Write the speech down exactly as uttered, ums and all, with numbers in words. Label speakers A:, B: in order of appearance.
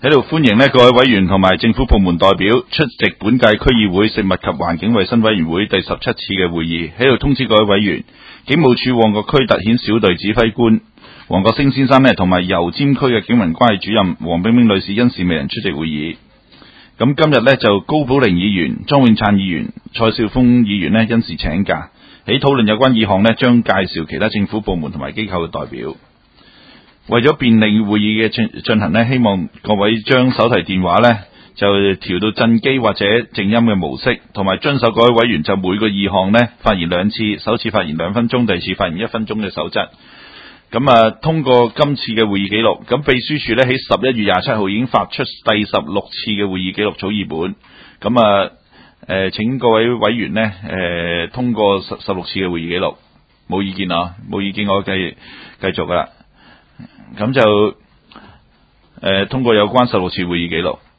A: 喺度歡迎呢各位委員同埋政府部門代表出席本屆區議會食物及環境衛生委員會第十七次嘅會議。喺度通知各位委員，警務處旺角區特遣小隊指揮官黃國星先生呢，同埋油尖區嘅警民關係主任黃冰冰女士因事未能出席會議。咁今日呢，就高寶玲議員、莊永燦議員、蔡少峰議員呢因事請假，喺討論有關議項呢，將介紹其他政府部門同埋機構嘅代表。為咗便利會議嘅進進行呢，希望各位將手提電話呢就調到震機或者靜音嘅模式，同埋遵守各位委員就每個議項呢發言兩次，首次發言兩分鐘，第二次發言一分鐘嘅守則。咁啊，通過今次嘅會議記錄，咁秘書處呢喺十一月廿七號已經發出第十六次嘅會議記錄草擬本。咁啊，誒，請各位委員呢誒通過十十六次嘅會議記錄，冇意見啊，冇意見我繼繼續噶啦。咁就誒、呃、通過有關十六次會議記錄。